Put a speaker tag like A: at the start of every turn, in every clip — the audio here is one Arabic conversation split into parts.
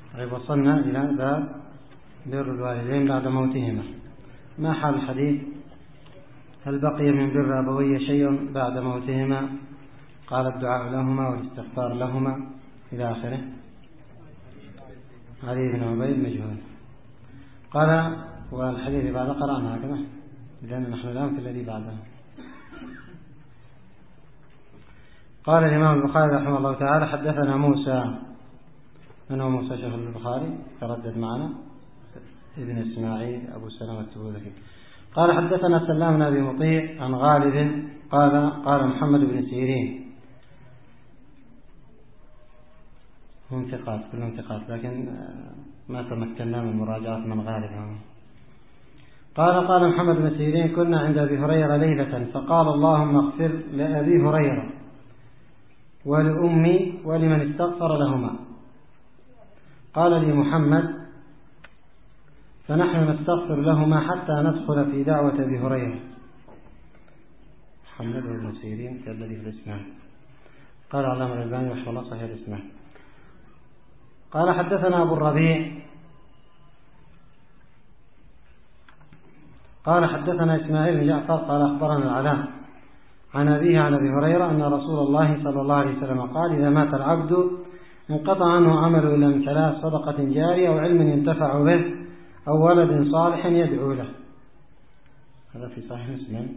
A: طيب وصلنا إلى باب بر الوالدين بعد موتهما. ما حال الحديث؟ هل بقي من بر أبوي شيء بعد موتهما؟ قال الدعاء لهما والاستغفار لهما إلى آخره. علي بن عبيد مجهول. قال والحديث بعد قرأنا هكذا لأن نحن الآن في الذي بعده. قال الإمام البخاري رحمه الله تعالى حدثنا موسى، من هو موسى شيخ البخاري تردد معنا، ابن إسماعيل أبو سلمة التبوذكي. قال حدثنا سلام بن أبي مطيع عن غالب قال محمد بن سيرين، هم ثقات كلهم ثقات لكن ما تمكنا من مراجعة من غالب. قال محمد بن سيرين كنا عند أبي هريرة ليلة فقال اللهم اغفر لأبي هريرة ولأمي ولمن استغفر لهما. قال لي محمد فنحن نستغفر لهما حتى ندخل في دعوة أبي هريرة. محمد بن سيرين كالذي في الإسناد. قال علامة الألباني رحمه الله صحيح الإسناد. قال حدثنا أبو الربيع قال حدثنا إسماعيل بن جعفر قال أخبرنا العلاء عن أبيه عن أبي هريرة أن رسول الله صلى الله عليه وسلم قال إذا مات العبد انقطع عنه عمله إلا من ثلاث: صدقة جارية أو علم ينتفع به أو ولد صالح يدعو له. هذا في صحيح مسلم.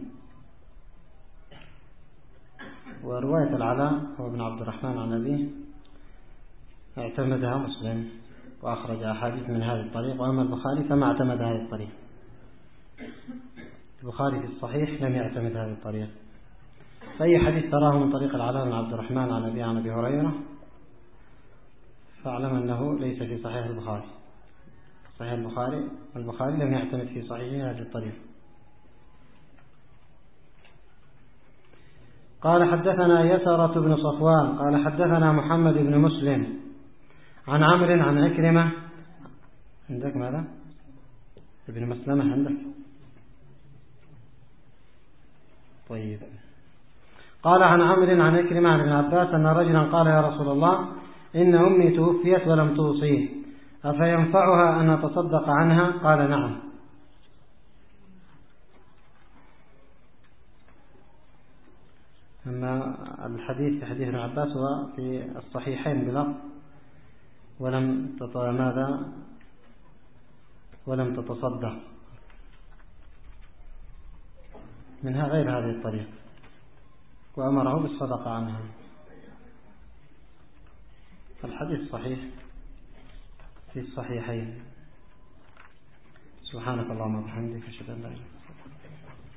A: ورواية العلاء هو ابن عبد الرحمن عن أبيه اعتمدها مسلم وأخرج أحاديث من هذا الطريق، وأما البخاري فما اعتمد هذا الطريق. البخاري في الصحيح لم يعتمد هذا الطريق. فأي حديث تراه من طريق العلاء بن عبد الرحمن عن أبيه عن أبي هريرة فاعلم أنه ليس في صحيح البخاري. صحيح البخاري لم يعتمد في صحيحه هذا الطريق. قال حدثنا يسرة بن صفوان قال حدثنا محمد بن مسلم عن عمرو عن عكرمة. عندك ماذا؟ ابن مسلمة عندك؟ طيب. قال عن عمرو عن عكرمة عن ابن عباس أن رجلا قال يا رسول الله إن أمي توفيت ولم توصيه أفينفعها أن نتصدق عنها؟ قال نعم. أما الحديث في حديث ابن عباس هو في الصحيحين بلفظ ولم تتصدق منها غير هذه الطريقة وأمره بالصدقة عنها. الحديث صحيح في الصحيحين. سبحانك اللهم وبحمدك أشهد أن لا إله إلا أنت.